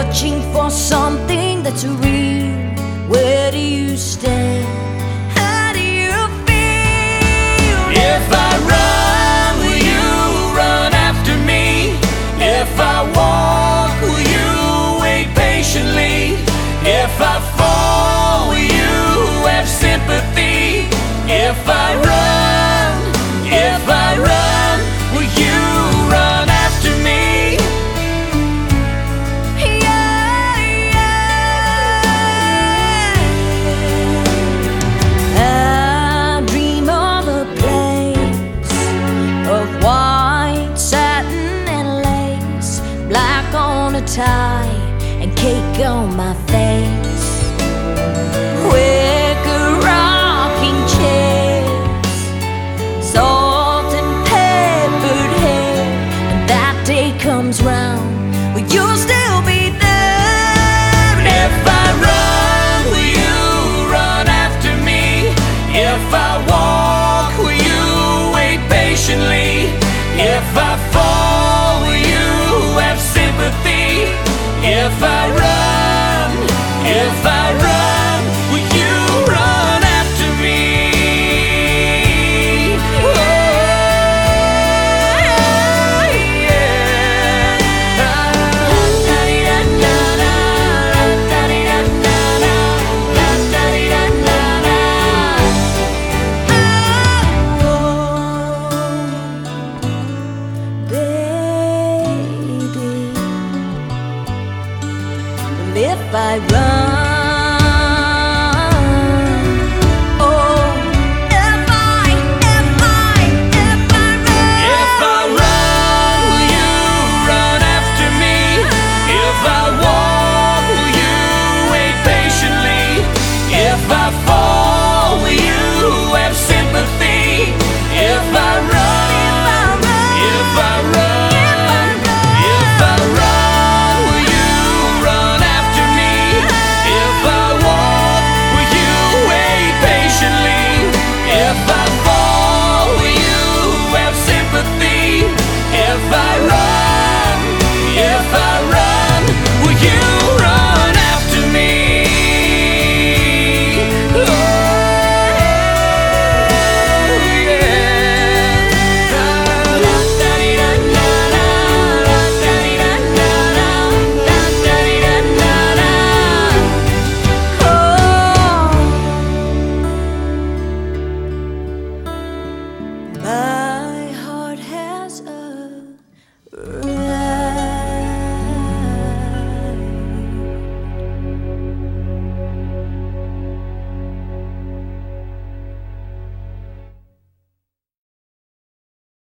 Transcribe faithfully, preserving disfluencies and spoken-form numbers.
searching for something that's real. Where do you stand? How do you feel? If I run, will you run after me? If I walk, will you wait patiently? If I fall, will you have sympathy? If I run, if I run, will you run after me? Yeah, yeah. I dream of a place of white satin and lace, black on a tie and cake on my face. Wicker rocking chairs, salt and peppered hair. When that day comes round, will you still be there? If I run, will you run after me? If I walk, will you wait patiently? If I fall, will you have sympathy? If I run, if I run, will you run after me? Oh, If I run